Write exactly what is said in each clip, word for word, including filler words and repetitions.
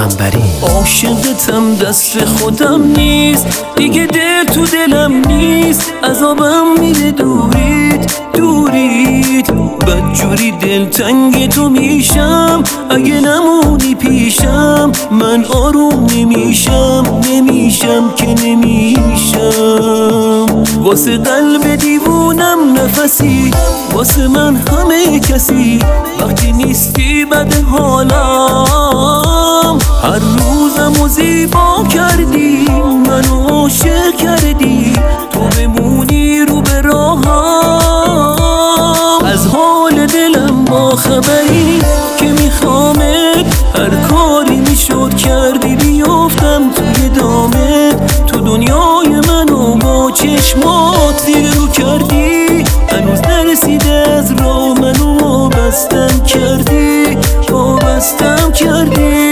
عنبری. عاشقتم دست خودم نیست دیگه، دل تو دلم نیست، عذابم میده دورید دورید. بدجوری دلتنگ تو میشم اگه نمونی پیشم، من آروم نمیشم نمیشم که نمیشم. واسه قلب دیوونم نفسی، واسه من همه کسی، وقتی نیستی بد حالم. هر روزم و زیبا کردی، منو عاشق کردی، تو بمونی رو به راهم. از حال دلم با خبری که میخوامت، هر کاری میشد کردی بیافتم توی دامت. تو دنیای منو با چشمات زیر رو کردی، هنوز نرسیده از راه منو وابستم کردی وابستم کردی.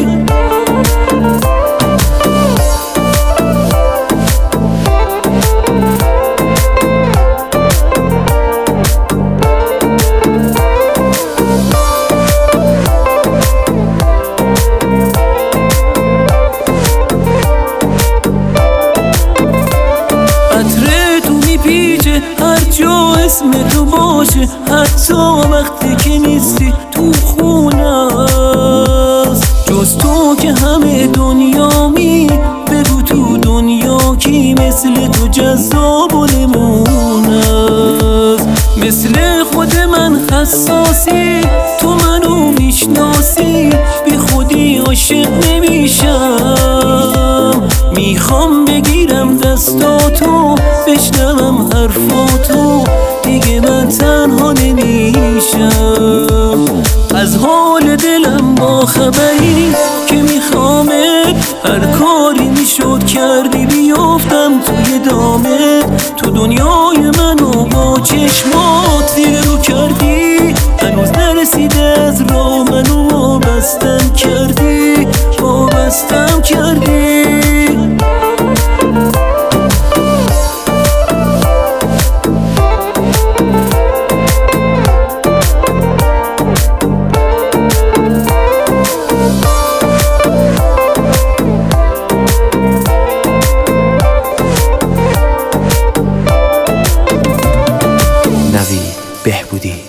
هر جا اسم تو باشه، حتی وقتی که نیستی تو خونه است. جز تو که همه دنیامی، بگو تو دنیا کی مثل تو جذاب و نمونه است. مثل خود من حساسی، تو منو میشناسی، بی خودی عاشق نمیشم. میخوام بگیرم دستاتو، بشنوم حرفاتو، دیگه من تنها نمیشم. از حال دلم با خبری که میخوامت، هر کاری میشد کردی بیافتم توی دامت. تو دنیای منو با چشمات زیر رو کردی، هنوز نرسیده از راه منو وابستم کردی وابستم کردی. نوید بهبودی.